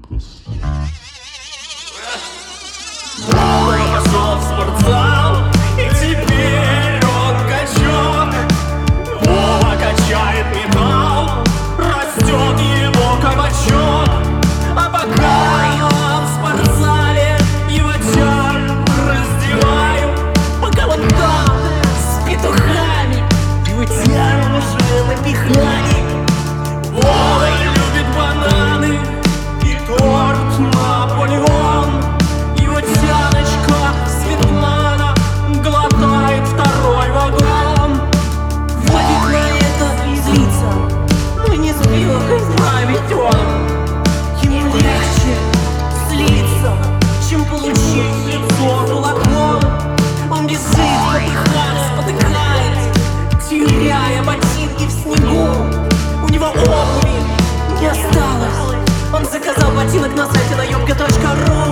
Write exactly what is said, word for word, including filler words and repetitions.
Пошел в спортзал, и теперь он качок. Вова качает металл, растет его кабачок. А пока он в спортзале, его тян раздеваю. Пока вот там с петухами его тян уже напихали. Вова любит бананы и торт Наполеон. Его тяночка Светлана глотает второй вагон. Владик на это злится, но не успел исправить он. Ему легче слиться, чем получить лицо кулаком. Он бежит, потыхаясь, потыкает, теряя ботинки в снегу. У него обуви не осталось. Он заказал ботинок на сайте наебка точка ру.